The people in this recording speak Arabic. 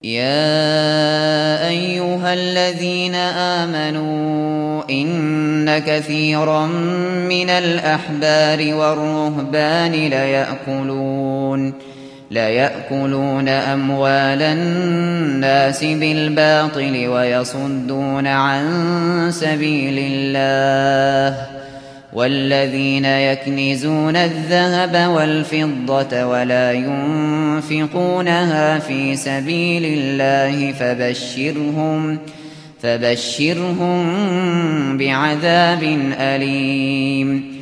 يا أيها الذين آمنوا إن كثيرا من الأحبار والرهبان ليأكلون أموال الناس بالباطل ويصدون عن سبيل الله والذين يكنزون الذهب والفضة ولا ينفقونها في سبيل الله فبشرهم بعذاب أليم